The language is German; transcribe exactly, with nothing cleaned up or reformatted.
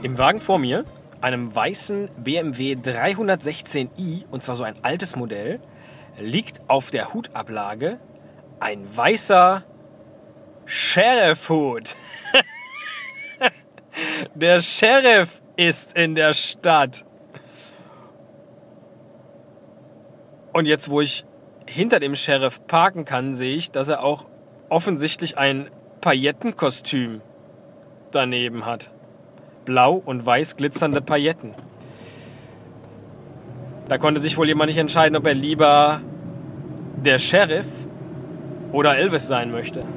Im Wagen vor mir, einem weißen B M W dreihundertsechzehn i, und zwar so ein altes Modell, liegt auf der Hutablage ein weißer Sheriff-Hut. Der Sheriff ist in der Stadt. Und jetzt, wo ich hinter dem Sheriff parken kann, sehe ich, dass er auch offensichtlich ein Paillettenkostüm daneben hat. Blau und weiß glitzernde Pailletten. Da konnte sich wohl jemand nicht entscheiden, ob er lieber der Sheriff oder Elvis sein möchte.